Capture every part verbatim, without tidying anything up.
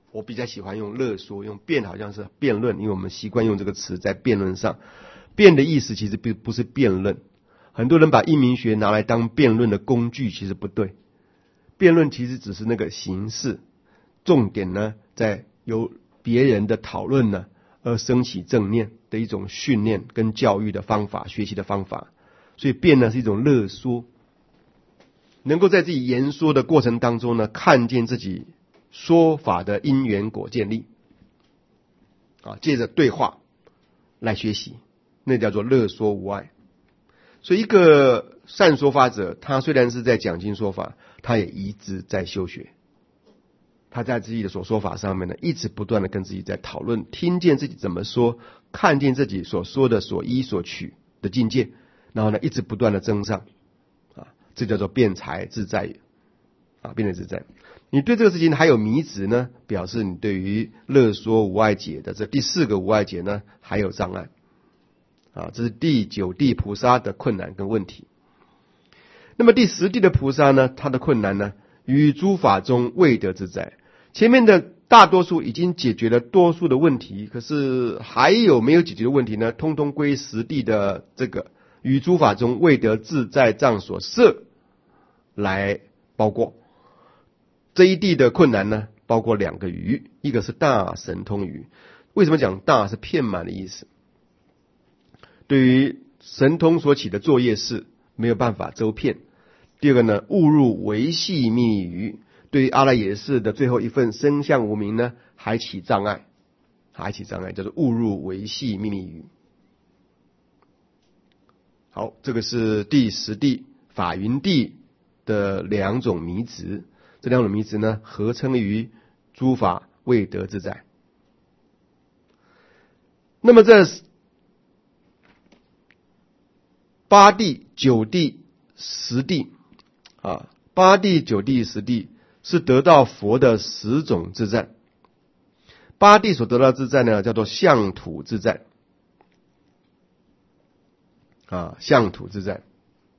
我比较喜欢用勒说，用辩好像是辩论，因为我们习惯用这个词在辩论上。辩的意思其实不不是辩论，很多人把义民学拿来当辩论的工具，其实不对。辩论其实只是那个形式，重点呢在由别人的讨论呢而升起正念的一种训练跟教育的方法，学习的方法。所以辩呢是一种勒说，能够在自己言说的过程当中呢，看见自己说法的因缘果建立，啊，借着对话来学习，那叫做勒说无碍。所以一个善说法者，他虽然是在讲经说法，他也一直在修学。他在自己的所说法上面呢，一直不断的跟自己在讨论，听见自己怎么说，看见自己所说的所依所取的境界，然后呢，一直不断的增上，啊，这叫做辩才自在，啊，辩才自在。你对这个事情还有迷执呢，表示你对于勒说无碍解的这第四个无碍解呢还有障碍。啊，这是第九地菩萨的困难跟问题。那么第十地的菩萨呢，他的困难呢，于诸法中未得自在。前面的大多数已经解决了多数的问题，可是还有没有解决的问题呢？通通归十地的这个于诸法中未得自在障所摄来包括。这一地的困难呢，包括两个余，一个是大神通余。为什么讲大是遍满的意思？对于神通所起的作业事没有办法周遍。第二个呢，误入维系秘密余，对于阿赖耶识的最后一份生相无明呢，还起障碍，还起障碍，叫做误入维系秘密余。好，这个是第十地法云地的两种迷执，这两种迷执呢，合称于诸法未得自在。那么这八地、九地、十地啊，八地、九地、十地是得到佛的十种自在。八地所得到自在呢，叫做相土自在啊，相土自在。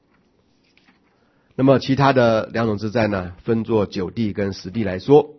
那么其他的两种自在呢，分作九地跟十地来说。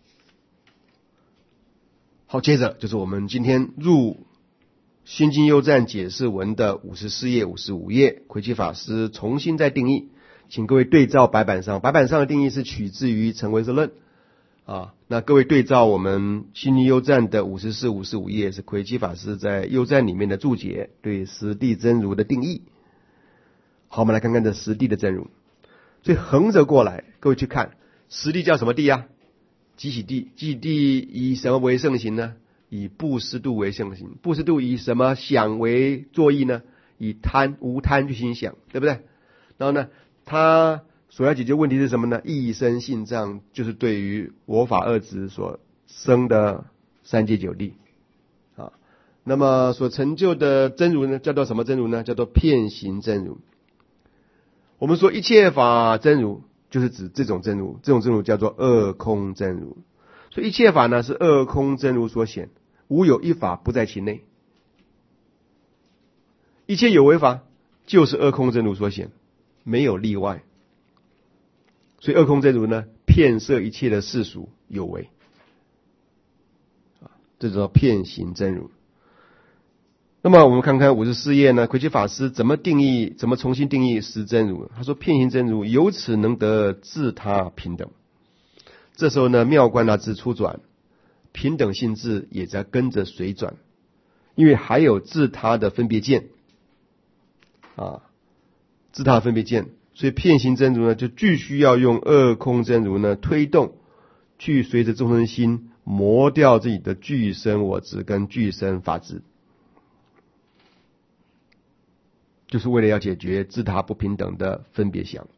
好，接着就是我们今天入心经幽赞解释文的五十四页、五十五页，魁奇法师重新再定义，请各位对照白板上，白板上的定义是取自于成唯识论啊。那各位对照我们心经幽赞的五十四、五十五页，是魁奇法师在幽赞里面的注解对十地真如的定义。好，我们来看看这十地的真如。所以横着过来，各位去看十地叫什么地啊？集喜地。集喜地以什么为盛行呢？以布施度为盛行。布施度以什么想为作意呢？以贪无贪去心想，对不对？然后呢，他所要解决问题是什么呢？一生性障，就是对于我法二执所生的三界九地啊。那么所成就的真如呢，叫做什么真如呢？叫做遍行真如。我们说一切法真如，就是指这种真如，这种真如叫做二空真如。所以一切法呢，是二空真如所显，无有一法不在其内。一切有为法就是二空真如所显，没有例外。所以二空真如呢，遍摄一切的世俗有为，这叫遍行真如。那么我们看看五十四页呢，魁奇法师怎么定义，怎么重新定义实真如。他说遍行真如由此能得自他平等。这时候呢，妙观察智出转，平等性质也在跟着随转，因为还有自他的分别见啊，自他的分别见，所以遍行真如呢，就继续要用二空真如呢推动，去随着众生心磨掉自己的具身我执跟具身法执，就是为了要解决自他不平等的分别想。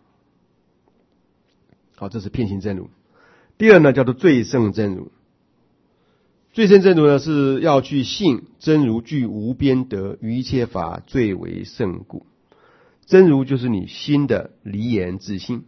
好，这是遍行真如。第二呢，叫做最胜真如。最胜真如呢，是要去信真如具无边德，于一切法最为胜故。真如就是你心的离言自性。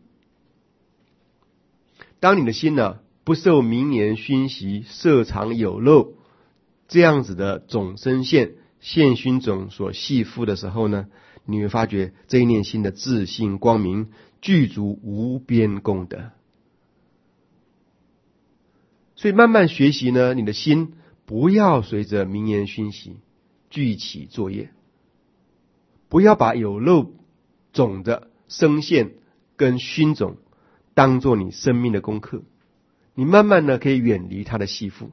当你的心呢，不受名言熏习，色常有漏这样子的种生现现熏种所系缚的时候呢，你会发觉这一念心的自性光明具足无边功德。 所以慢慢学习呢，你的心不要随着名言熏习具起作业，不要把有漏种的声线跟熏种当作你生命的功课，你慢慢呢可以远离他的系缚，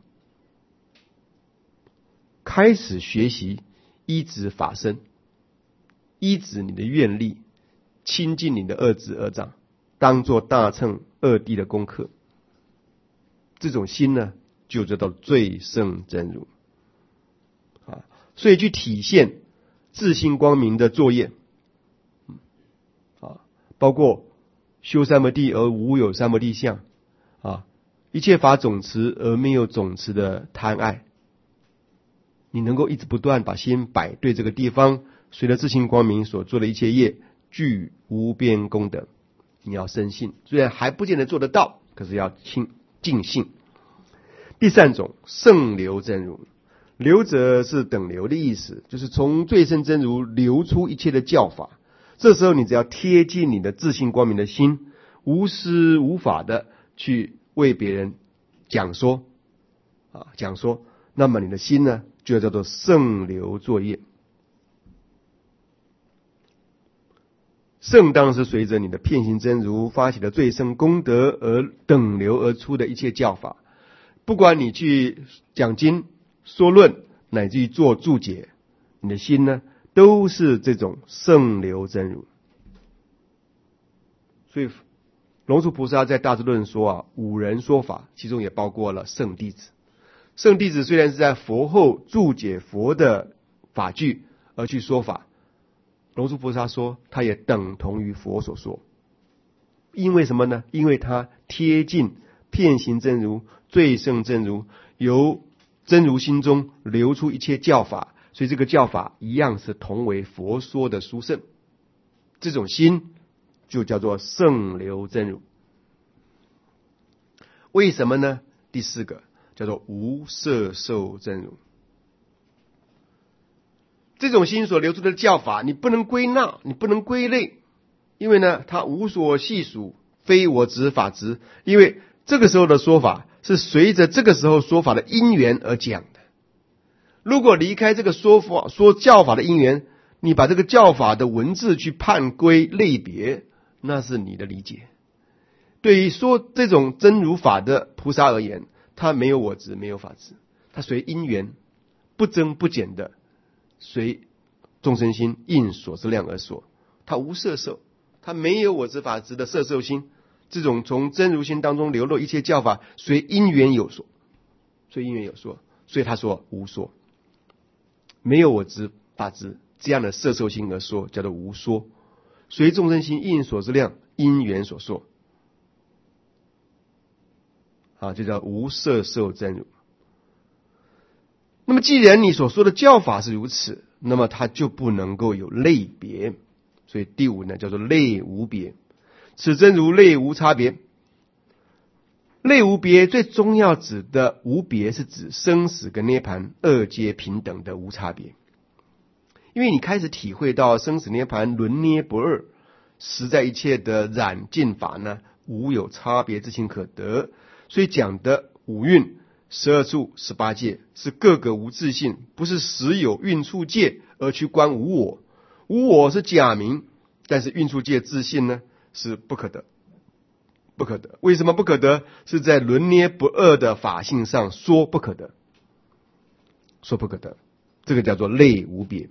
开始学习依止法身，依止你的愿力，亲近你的二子二长，当作大乘二谛的功课。这种心呢，就叫做最胜真如啊。所以去体现自性光明的作业，啊，包括修三摩地而无有三摩地相啊，一切法总持而没有总持的贪爱。你能够一直不断把心摆对这个地方，随着自性光明所做的一切业，具无边功德。你要深信，虽然还不见得做得到，可是要清尽信。第三种，圣流真如。流者是等流的意思，就是从最胜真如流出一切的教法。这时候你只要贴近你的自性光明的心，无私无法的去为别人讲说啊讲说，那么你的心呢，就叫做圣流作业。圣当是随着你的遍行真如发起的最胜功德而等流而出的一切教法。不管你去讲经说论，乃至于做注解，你的心呢都是这种圣流真如。所以龙树菩萨在大智论说啊，五人说法，其中也包括了圣弟子。圣弟子虽然是在佛后注解佛的法句而去说法，龙树菩萨说他也等同于佛所说。因为什么呢？因为他贴近遍行真如最胜真如，由真如心中流出一切教法，所以这个教法一样是同为佛说的殊胜。这种心就叫做圣流真如。为什么呢？第四个叫做无色受真如。这种心所流出的教法，你不能归纳，你不能归类，因为呢，它无所细数，非我执法执。因为这个时候的说法是随着这个时候说法的因缘而讲的。如果离开这个说法说教法的因缘，你把这个教法的文字去判归类别，那是你的理解。对于说这种真如法的菩萨而言，他没有我执，没有法执，他随因缘不增不减的随众生心应所知量而说，他无色受，他没有我执法执的色受心。这种从真如心当中流露一切教法，随因缘有说，随因缘有说，所以他说无说，没有我执法执这样的色受心而说，叫做无说。随众生心应所知量，因缘所说，啊，就叫无色受真如。那么既然你所说的教法是如此，那么它就不能够有类别。所以第五呢，叫做类无别。此真如类无差别。类无别最重要指的无别，是指生死跟涅槃二皆平等的无差别。因为你开始体会到生死涅槃轮涅不二，实在一切的染尽法呢，无有差别之情可得。所以讲的五蕴、十二处、十八界是各个无自性，不是实有蕴处界而去观无我。无我是假名，但是蕴处界自性呢是不可得，不可得。为什么不可得？是在轮涅不二的法性上说不可得，说不可得，这个叫做类无别。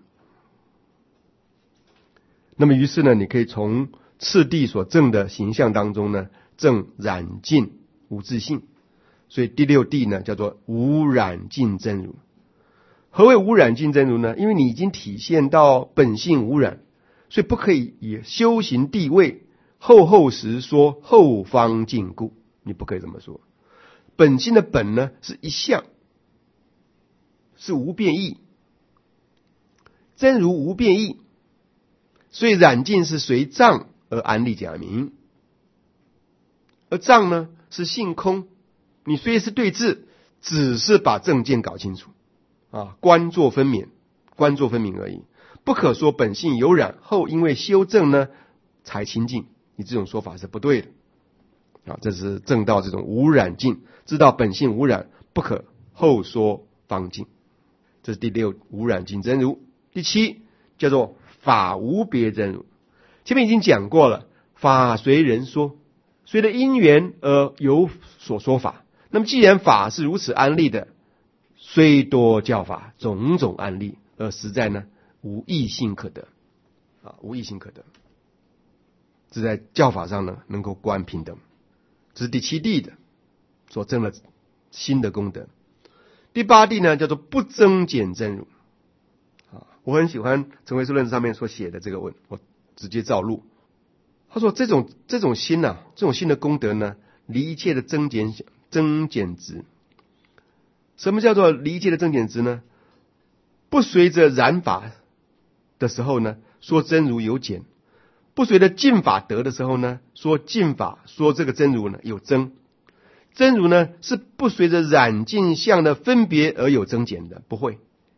那么于是呢，你可以从次第所证的形象当中呢，证染尽无自性。所以第六谛呢，叫做无染尽真如。何谓无染尽真如呢？因为你已经体现到本性无染，所以不可以以修行地位后后时说后方尽故，你不可以这么说。本性的本呢是一相，是无变异，真如无变异，所以染尽是随障而安立假名，而障呢是性空。你虽是对治，只是把正见搞清楚啊，观作分娩，观作分明而已，不可说本性有染后因为修正呢才清净，你这种说法是不对的啊，这是证道这种无染净，知道本性无染，不可后说方净。这是第六，无染净真如。第七叫做法无别真如。前面已经讲过了，法随人说，随着因缘而有所说法。那么既然法是如此安立的，虽多教法种种安立，而实在呢无异性可得啊，无异性可得。这在教法上呢能够观平等。这是第七地的所证了新的功德。第八地呢叫做不增减真如啊，我很喜欢成唯识论上面所写的这个文，我直接照录。他说这种这种心啊，这种心的功德呢，离一切的增减增减值。什么叫做离一切的增减值呢？不随着染法的时候呢，说真如有减；不随着净法得的时候呢，说净法说这个真如呢有增。真如呢是不随着染净相的分别而有增减的，不会。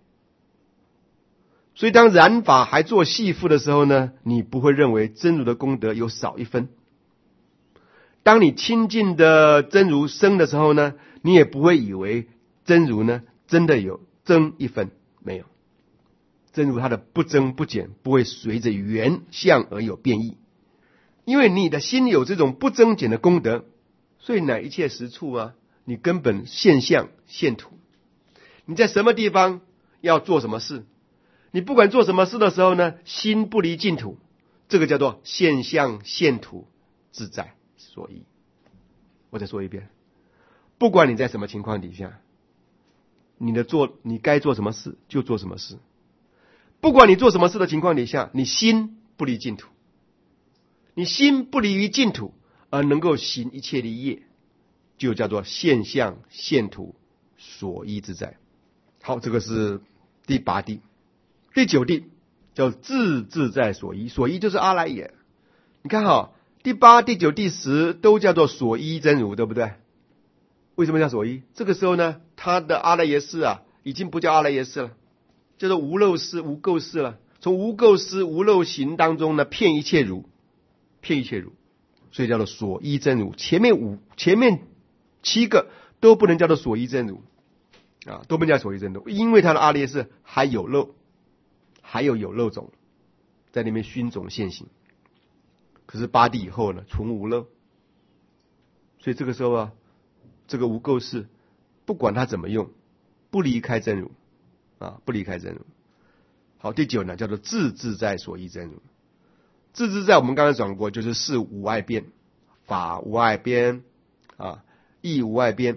所以当染法还做系缚的时候呢，你不会认为真如的功德有少一分。当你亲近的真如生的时候呢，你也不会以为真如呢真的有增一分，没有。真如它的不增不减，不会随着缘相而有变异。因为你的心有这种不增减的功德，所以乃一切实处啊，你根本现相现土。你在什么地方要做什么事，你不管做什么事的时候呢，心不离净土，这个叫做现相现土自在所依。我再说一遍，不管你在什么情况底下，你的做你该做什么事就做什么事。不管你做什么事的情况底下，你心不离净土，你心不离于净土，而能够行一切的业，就叫做现相现土所依自在。好，这个是第八地。第九地叫自自在所依，所依就是阿赖耶。你看哈，第八、第九、第十都叫做所依真如，对不对？为什么叫所依？这个时候呢，他的阿赖耶识啊，已经不叫阿赖耶识了，叫做无漏识、无垢识了。从无垢识、无漏行当中呢，骗一切如，骗一切如，所以叫做所依真如。前面五、前面七个都不能叫做所依真如啊，都不能叫所依真如，因为他的阿赖耶识还有漏。还有有漏种在里面熏种现行，可是八地以后呢，纯无漏，所以这个时候啊，这个无垢识不管它怎么用，不离开真如啊，不离开真如。好，第九呢叫做自自在所依真如。自自在我们刚才讲过，就是事无碍边，法无碍边啊，义无碍边，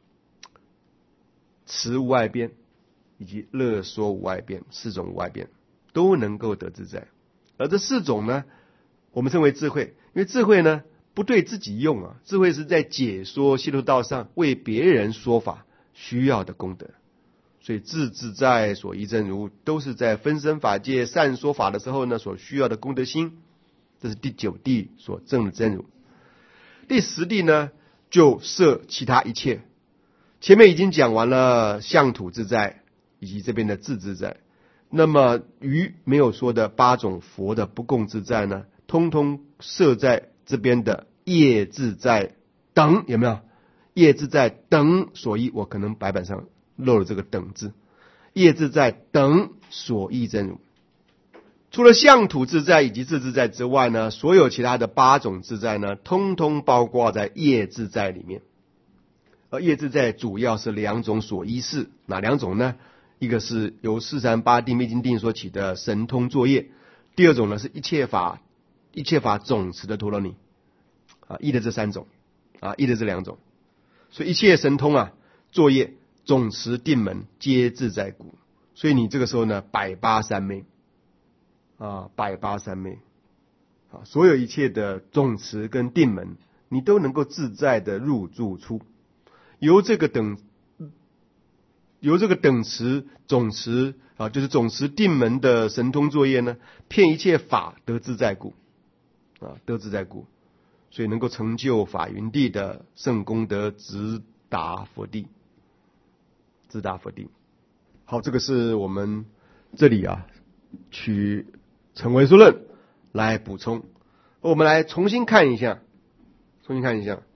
慈无碍边，以及乐说无碍边，四种无碍边都能够得自在。而这四种呢，我们称为智慧，因为智慧呢不对自己用啊，智慧是在解说系统道上为别人说法需要的功德。所以自自在所依真如都是在分身法界善说法的时候呢所需要的功德心。这是第九地所证的真如。第十地呢就摄其他一切，前面已经讲完了相土自在以及这边的自自在，那么余没有说的八种佛的不共自在呢，通通摄在这边的业自在等，有没有？业自在等所依，我可能白板上漏了这个等字，业自在等所依真如。除了相土自在以及自自在之外呢，所有其他的八种自在呢，通通包括在业自在里面。而业自在主要是两种所依事，哪两种呢？一个是由四三八地灭尽定所起的神通作业，第二种呢是一切法一切法总持的陀罗尼啊，依的这三种啊，依的这两种。所以一切神通啊作业总持定门皆自在故，所以你这个时候呢百八三昧啊，百八三昧啊，所有一切的总持跟定门你都能够自在的入住出，由这个等由这个等持总持啊，就是总持定门的神通作业呢，骗一切法得自在故啊，得自在故，所以能够成就法云地的圣功德直达佛地，直达佛地。好，这个是我们这里啊取成唯识论来补充，我们来重新看一下，重新看一下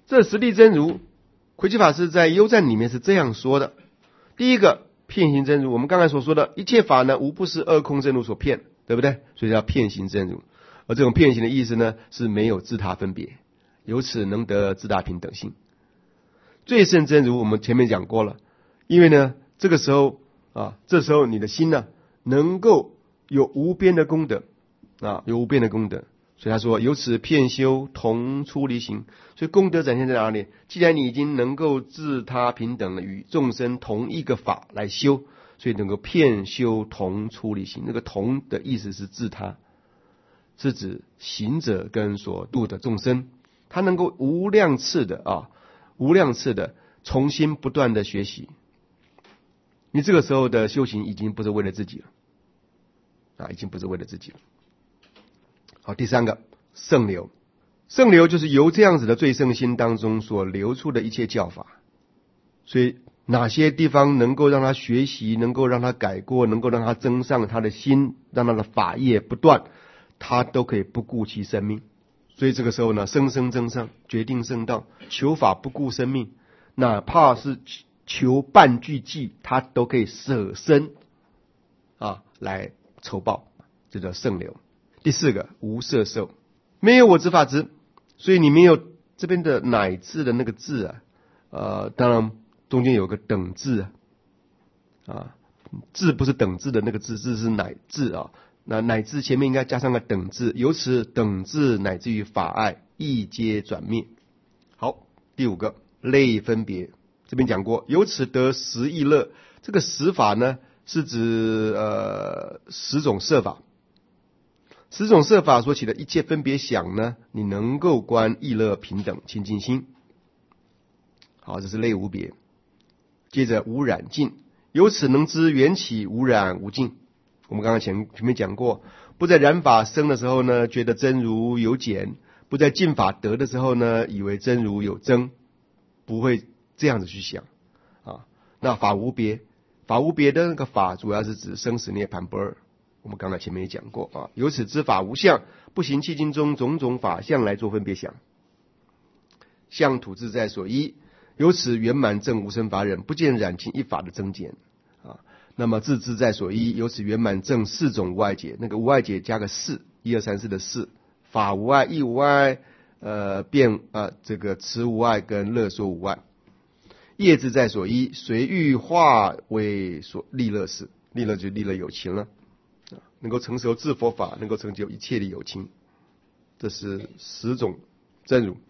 这实力真如，魁基法师在幽赞里面是这样说的：第一个，遍行真如，我们刚才所说的一切法呢，无不是二空真如所骗，对不对？所以叫遍行真如。而这种遍行的意思呢，是没有自他分别，由此能得自大平等性。最胜真如，我们前面讲过了，因为呢，这个时候啊，这时候你的心呢，能够有无边的功德啊，有无边的功德。所以他说，由此遍修同出离行。所以功德展现在哪里？既然你已经能够自他平等了，与众生同一个法来修，所以能够遍修同出离行。那个同的意思是自他，是指行者跟所度的众生，他能够无量次的啊，无量次的重新不断的学习。你这个时候的修行已经不是为了自己了啊，已经不是为了自己了。好，第三个圣流，圣流就是由这样子的最圣心当中所流出的一切教法。所以哪些地方能够让他学习，能够让他改过，能够让他增上他的心，让他的法业不断，他都可以不顾其生命。所以这个时候呢，生生增上，决定圣道，求法不顾生命，哪怕是求半句偈，他都可以舍身啊来酬报，这叫圣流。第四个无色受，没有我执法执，所以你没有这边的乃字的那个字啊，呃，当然中间有个等字啊，啊，字不是等字的那个字，字是乃字啊，那乃字前面应该加上个等字，由此等字乃至于法爱亦皆转灭。好，第五个类分别，这边讲过，由此得十意乐，这个十法呢是指呃十种色法。十种色法所起的一切分别想呢，你能够观意乐平等清净心。好，这是类无别。接着无染净，由此能知缘起无染无净。我们刚刚前前面讲过，不在染法生的时候呢，觉得真如有减；不在净法得的时候呢，以为真如有增，不会这样子去想啊。那法无别，法无别的那个法，主要是指生死涅槃不二。我们刚才前面也讲过啊，由此知法无相，不行契经中种种法相来做分别想。相土自在所依，由此圆满证无生法忍，不见染净一法的增减啊。那么自自在所依，由此圆满证四种无碍解，那个无碍解加个四，一二三四的四，法无碍、义无碍、呃变啊这个持无碍跟乐说无碍。业自在所依，随欲化为所利乐事，利乐就利乐有情了。能够成熟自佛法，能够成就一切的有情，这是十种真如。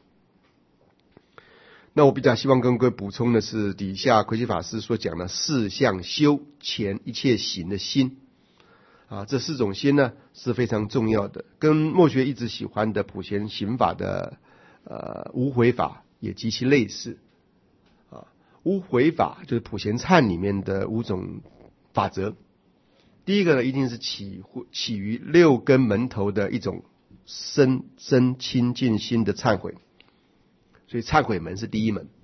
那我比较希望跟各位补充的是，底下魁基法师所讲的四相修前一切行的心啊，这四种心呢是非常重要的，跟末学一直喜欢的普贤行法的呃无悔法也极其类似啊。无悔法就是普贤忏里面的五种法则。第一个呢，一定是起起于六根门头的一种深深清净心的忏悔，所以忏悔门是第一门。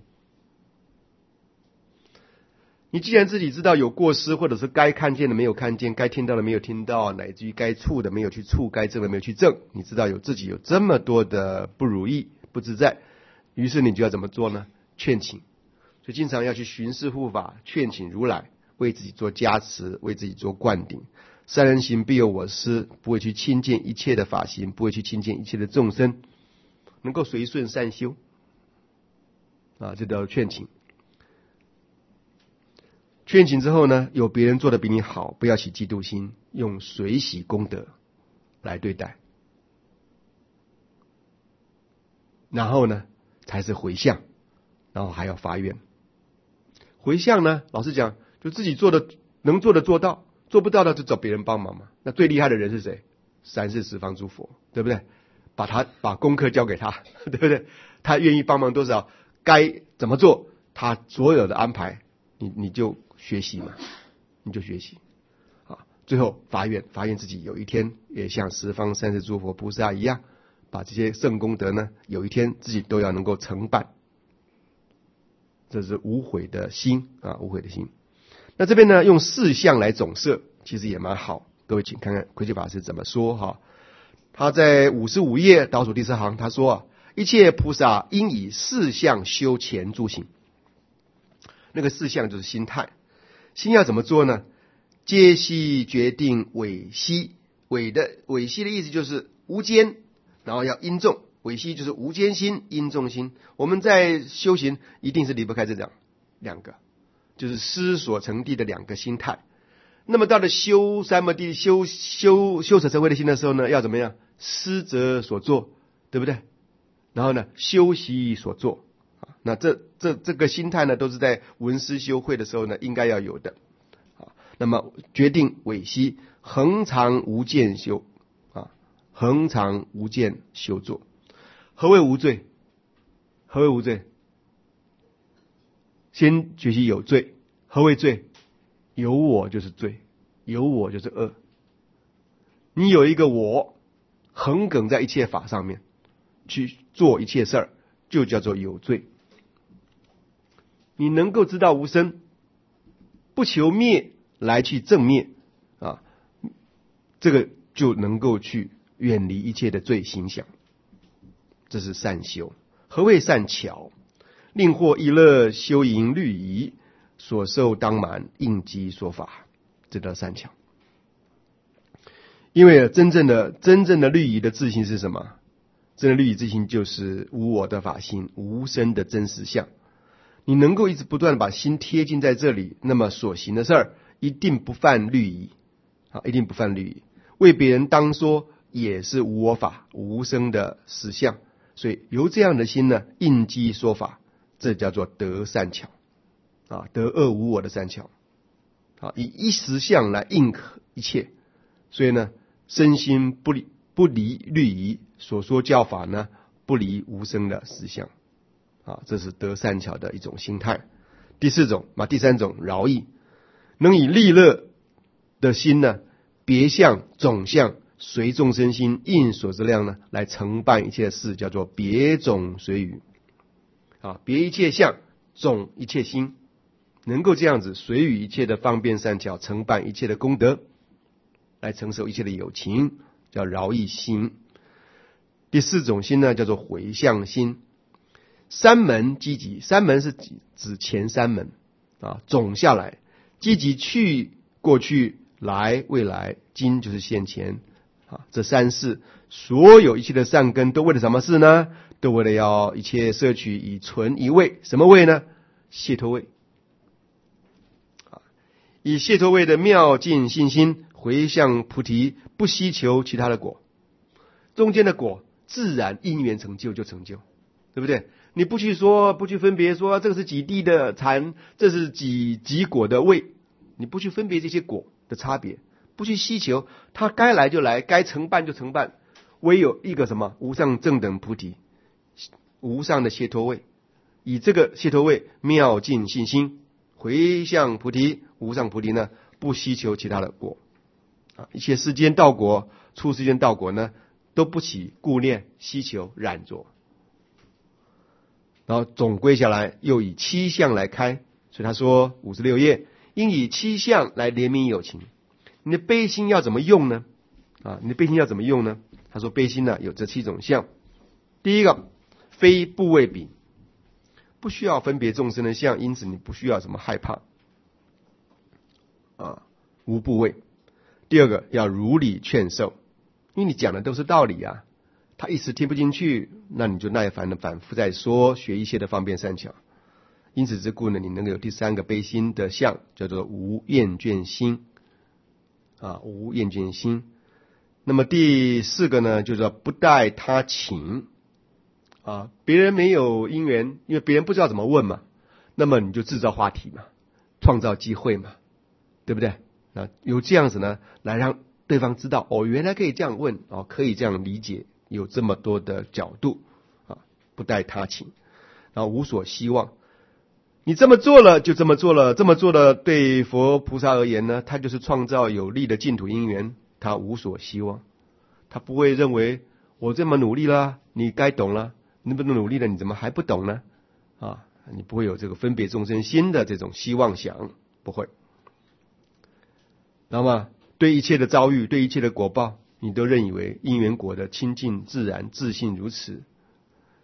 你既然自己知道有过失，或者是该看见的没有看见，该听到的没有听到，乃至于该触的没有去触，该证的没有去证，你知道有自己有这么多的不如意不自在，于是你就要怎么做呢？劝请，所以经常要去寻师护法，劝请如来为自己做加持，为自己做灌顶。三人行必有我师，不会去亲近一切的法行，不会去亲近一切的众生，能够随顺善修啊，这叫劝请。劝请之后呢，有别人做的比你好，不要起嫉妒心，用随喜功德来对待。然后呢，才是回向，然后还要发愿。回向呢，老实讲，就自己做的能做的做到，做不到的就找别人帮忙嘛。那最厉害的人是谁？三世十方诸佛，对不对？把他把功课交给他，对不对？他愿意帮忙多少，该怎么做，他所有的安排，你你就学习嘛，你就学习啊。最后发愿，发愿自己有一天也像十方三世诸佛菩萨一样，把这些圣功德呢，有一天自己都要能够承办。这是无悔的心啊，无悔的心。那这边呢，用四相来总摄，其实也蛮好。各位请看看魁基法师怎么说哈。他在五十五页倒数第四行，他说啊， 一切菩萨应以四相修前诸行。那个四相就是心态，心要怎么做呢？皆悉决定违悉，违的违悉的意思就是无间，然后要因重，违悉就是无间心、因重心。我们在修行一定是离不开这两两个，就是思所成地的两个心态。那么到了修三摩地、修修修舍成慧的心的时候呢，要怎么样？思则所作，对不对？然后呢，修习所作。那这这这个心态呢，都是在闻思修慧的时候呢，应该要有的。那么决定违悉，恒常无间修啊，恒常无间修作。何谓无罪？何谓无罪？先学习有罪。何谓罪？有我就是罪，有我就是恶。你有一个我，横亘在一切法上面，去做一切事儿，就叫做有罪。你能够知道无生，不求灭来去正灭啊，这个就能够去远离一切的罪行想，这是善修。何谓善巧？令获一乐，修营律仪，所受当满，应机说法，这叫善巧。因为真正的真正的律仪的自性是什么？真正的律仪自性就是无我的法心，无生的真实相。你能够一直不断的把心贴近在这里，那么所行的事儿一定不犯律仪啊，一定不犯律仪。为别人当说也是无我法、无生的实相，所以由这样的心呢，应机说法，这叫做得善巧啊，得恶无我的善巧啊，以一实相来应一切。所以呢，身心不离不离律仪，所说教法呢，不离无生的实相。啊，这是得善巧的一种心态。第四种啊，第三种饶益，能以利乐的心呢，别相总相随众生心应所知量呢，来承办一切事，叫做别种随语。啊，别一切相，总一切心，能够这样子随语一切的方便善巧，承办一切的功德，来承受一切的有情，叫饶益心。第四种心呢，叫做回向心。三门积极，三门是指前三门啊，总下来，积极去、过去、来、未来，今就是现前啊，这三世所有一切的善根都为了什么事呢？都为了要一切摄取以存一位，什么位呢？解脱位啊，以解脱位的妙净信心回向菩提，不希求其他的果，中间的果自然因缘成就就成就，对不对？你不去说，不去分别说这个是几地的禅，这是几几果的味，你不去分别这些果的差别，不去希求，它该来就来，该承办就承办，唯有一个什么无上正等菩提，无上的解脱位，以这个解脱位妙净信心回向菩提，无上菩提呢，不希求其他的果啊，一切世间道果、出世间道果呢，都不起顾念、希求、染着。然后总归下来，又以七相来开，所以他说五十六页，应以七相来怜悯有情。你的悲心要怎么用呢？啊，你的悲心要怎么用呢？他说悲心呢有这七种相。第一个，非部位比，不需要分别众生的相，因此你不需要什么害怕啊，无部位。第二个，要如理劝授，因为你讲的都是道理啊。他一时听不进去，那你就耐烦的反复再说，学一切的方便善巧。因此之故呢，你能够有第三个悲心的相，叫做无厌倦心啊，无厌倦心。那么第四个呢，就是说不待他请啊，别人没有因缘，因为别人不知道怎么问嘛，那么你就制造话题嘛，创造机会嘛，对不对？那有这样子呢，来让对方知道哦，原来可以这样问哦，可以这样理解。有这么多的角度啊，不待他请，然后无所希望。你这么做了就这么做了，这么做了对佛菩萨而言呢，他就是创造有利的净土因缘，他无所希望，他不会认为我这么努力了，你该懂了，你不能努力了，你怎么还不懂呢？啊，你不会有这个分别众生心的这种希望想，不会。那么对一切的遭遇，对一切的果报，你都认以为因缘果的清净自然自信如此，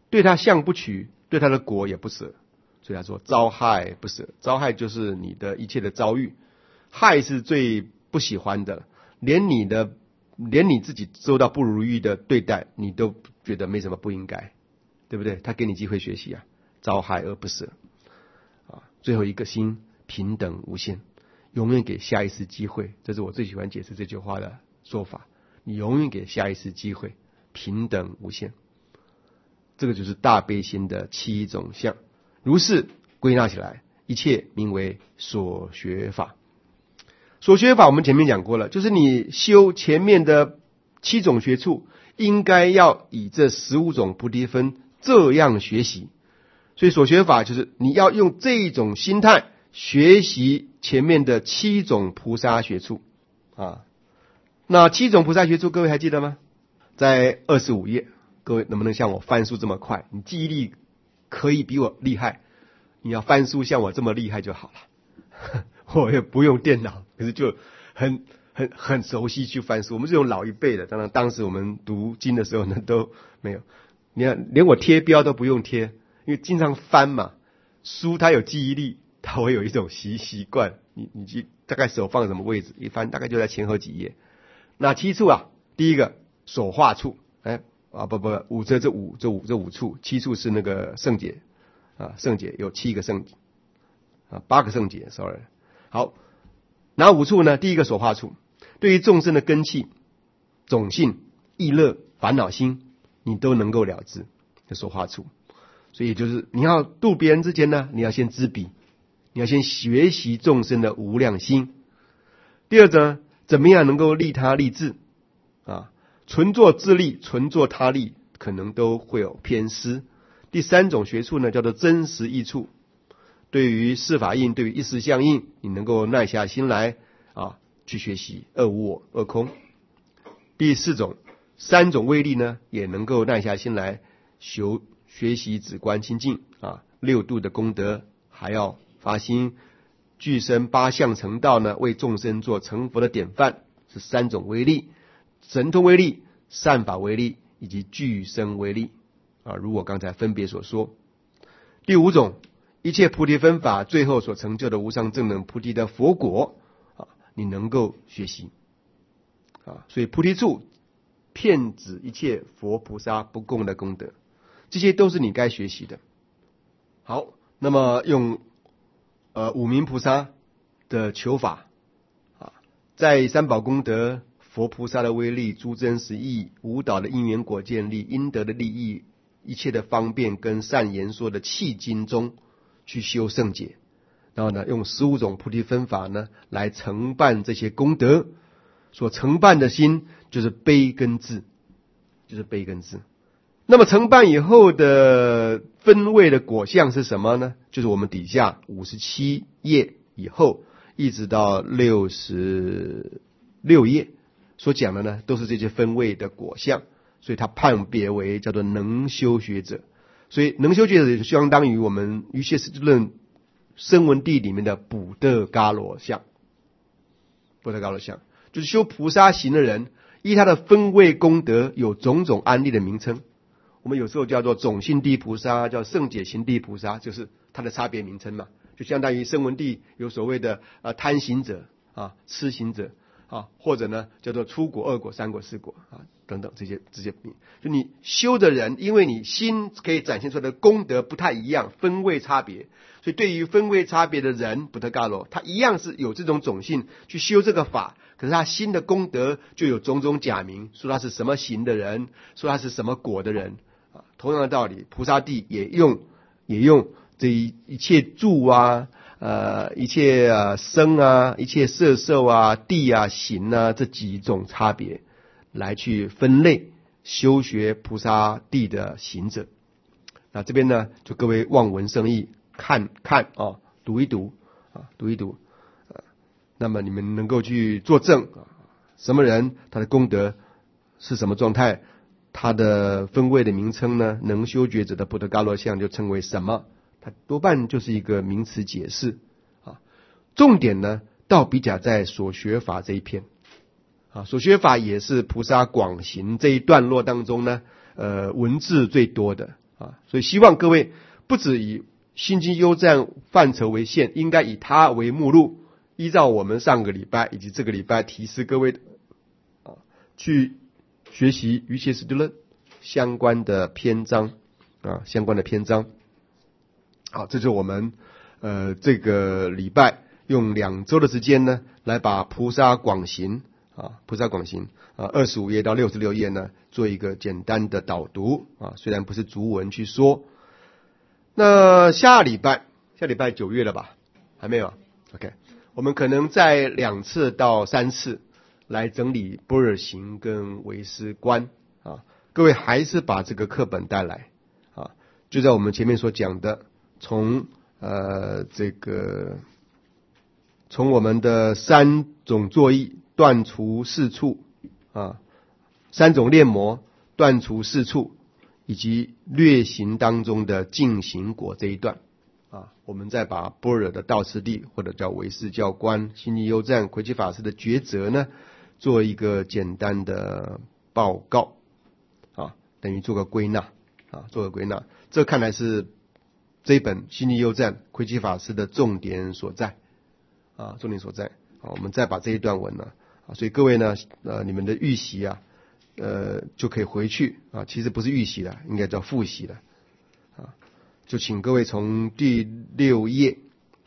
对他相不取，对他的果也不舍。所以他说遭害不舍，遭害就是你的一切的遭遇，害是最不喜欢的，连你的连你自己受到不如意的对待，你都觉得没什么不应该，对不对？他给你机会学习啊，遭害而不舍啊。最后一个心平等无限，永远给下一次机会，这是我最喜欢解释这句话的说法。你永远给下一次机会，平等无限，这个就是大悲心的七种相。如是归纳起来，一切名为所学法。所学法我们前面讲过了，就是你修前面的七种学处，应该要以这十五种菩提分这样学习。所以所学法就是你要用这种心态学习前面的七种菩萨学处啊。那七种菩萨学处各位还记得吗？在二十五页，各位能不能像我翻书这么快？你记忆力可以比我厉害，你要翻书像我这么厉害就好了。我也不用电脑，可是就很很很熟悉去翻书。我们这种老一辈的，当然当时我们读经的时候呢都没有，你看连我贴标都不用贴，因为经常翻嘛。书它有记忆力，它会有一种习习惯，你你去大概手放什么位置，一翻大概就在前后几页。那七处啊，第一个所化处，哎啊不不五这这五这五这五处，七处是那个圣解啊，圣解有七个圣解啊，八个圣解 ，sorry。好，哪五处呢？第一个所化处，对于众生的根器、种性、意乐、烦恼心，你都能够了知的所化处。所以就是你要度别人之前呢，你要先知彼，你要先学习众生的无量心。第二呢，怎么样能够利他利自啊？纯做自利，纯做他利，可能都会有偏失。第三种学处呢，叫做真实义处。对于事法印，对于一时相应，你能够耐下心来啊，去学习二无我、二空。第四种，三种威力呢，也能够耐下心来修学习止观清净啊，六度的功德，还要发心具身八相成道呢，为众生做成佛的典范，是三种威力：神通威力、善法威力以及具身威力啊，如我刚才分别所说。第五种，一切菩提分法最后所成就的无上正等菩提的佛果啊，你能够学习啊，所以菩提处遍指一切佛菩萨不共的功德，这些都是你该学习的。好，那么用呃五明菩萨的求法啊，在三宝功德、佛菩萨的威力、诸真实义、无导的因缘果建立、因德的利益、一切的方便跟善言说的契经中去修圣解，然后呢，用十五种菩提分法呢来承办这些功德。所承办的心就是悲跟智，就是悲跟智。那么承办以后的分位的果相是什么呢？就是我们底下五十七页以后一直到六十六页所讲的呢，都是这些分位的果相。所以它判别为叫做能修学者。所以能修学者就相当于我们瑜伽师论声闻地里面的补特伽罗相。补特伽罗相就是修菩萨行的人，依他的分位功德有种种安立的名称。我们有时候叫做种性地菩萨，叫圣解行地菩萨，就是它的差别名称嘛。就相当于声闻地有所谓的呃贪行者啊、痴行者啊，或者呢叫做初果、二果、三果、四果啊等等这些这些名。就你修的人，因为你心可以展现出来的功德不太一样，分位差别，所以对于分位差别的人，补特伽罗他一样是有这种种性去修这个法，可是他心的功德就有种种假名，说他是什么行的人，说他是什么果的人啊。同样的道理，菩萨地也用也用这一一切住啊。呃，一切啊生啊，一切色受啊、地啊、行啊这几种差别来去分类修学菩萨地的行者。那这边呢，就各位望文生义，看看啊，读一读啊，读一读啊，那么你们能够去作证啊，什么人他的功德是什么状态，他的分位的名称呢，能修觉者的补特伽罗相就称为什么？它多半就是一个名词解释啊，重点呢倒比较在所学法这一篇啊，所学法也是菩萨广行这一段落当中呢，呃，文字最多的啊，所以希望各位不只以新经优战范畴为限，应该以它为目录，依照我们上个礼拜以及这个礼拜提示各位的啊，去学习于切斯蒂论相关的篇章啊，相关的篇章。好，这就是我们呃这个礼拜用两周的时间呢，来把菩萨广行啊，菩萨广行啊，二十五页到六十六页呢，做一个简单的导读啊，虽然不是逐文去说。那下礼拜，下礼拜九月了吧？还没有 ？OK， 我们可能在两次到三次来整理般若行跟唯识观啊。各位还是把这个课本带来啊，就在我们前面所讲的，从呃这个从我们的三种作意断除四处啊，三种炼魔断除四处。以及略行当中的进行果这一段啊，我们再把般若的道次第或者叫唯识教观、心经优赞、魁奇法师的抉择呢，做一个简单的报告啊，等于做个归纳啊，做个归纳。这看来是这一本心经优赞、魁奇法师的重点所在啊，重点所在。好，我们再把这一段文呢啊，所以各位呢，呃，你们的预习啊。呃，就可以回去啊，其实不是预习了，应该叫复习了啊。就请各位从第六页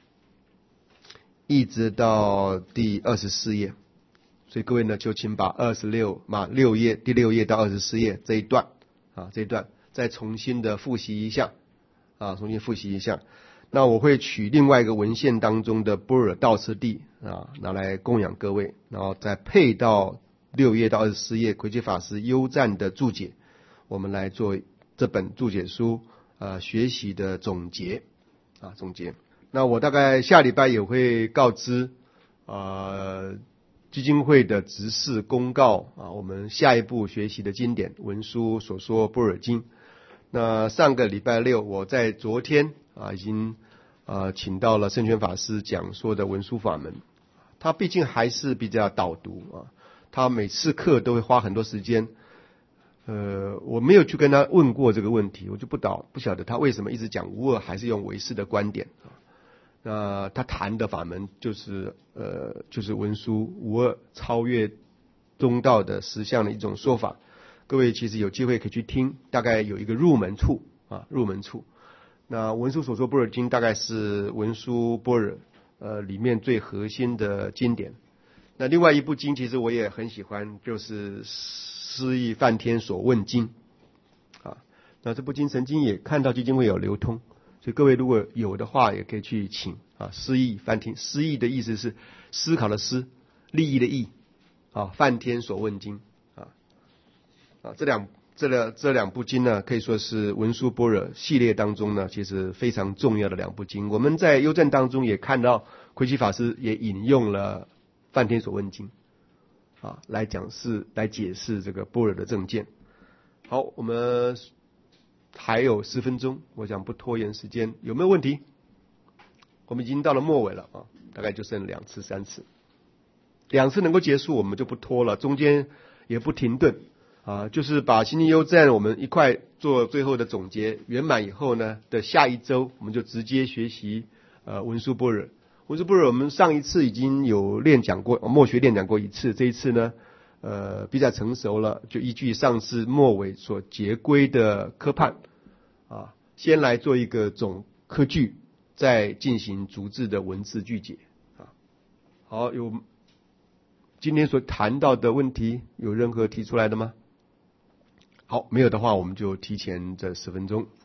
一直到第二十四页，所以各位呢，就请把二十六嘛六页第六页到二十四页这一段啊这一段再重新的复习一下啊，重新复习一下。那我会取另外一个文献当中的般若道次第啊，拿来供养各位，然后再配到六页到二十四页魁奇法师优赞的注解，我们来做这本注解书呃学习的总结啊总结。那我大概下礼拜也会告知呃基金会的执事公告啊，我们下一步学习的经典文殊所说般若经。那上个礼拜六我在昨天啊已经呃请到了圣权法师讲说的文殊法门，他毕竟还是比较导读啊。他每次课都会花很多时间，呃，我没有去跟他问过这个问题，我就不导不晓得他为什么一直讲无二，还是用唯识的观点啊。那他谈的法门就是呃，就是文殊无二超越中道的实相的一种说法。各位其实有机会可以去听，大概有一个入门处啊，入门处。那文殊所说般若经大概是文殊般若呃里面最核心的经典。那另外一部经其实我也很喜欢，就是思义梵天所问经啊。那这部经曾经也看到基金会有流通，所以各位如果有的话也可以去请啊。思义梵天，思义的意思是思考的思，利益的益啊，梵天所问经啊啊，这两这两这两部经呢，可以说是文殊般若系列当中呢，其实非常重要的两部经。我们在优赞当中也看到魁奇法师也引用了梵天所问经啊，来讲释来解释这个般若的正见。好，我们还有十分钟，我想不拖延时间，有没有问题？我们已经到了末尾了啊，大概就剩两次三次，两次能够结束我们就不拖了，中间也不停顿啊，就是把心经优赞我们一块做最后的总结圆满以后呢的下一周，我们就直接学习呃文殊般若。文殊般若我们上一次已经有练讲过，末学练讲过一次，这一次呢呃比较成熟了，就依据上次末尾所结归的科判啊，先来做一个总科句，再进行逐字的文字句解啊。好，有今天所谈到的问题有任何提出来的吗？好，没有的话我们就提前这十分钟。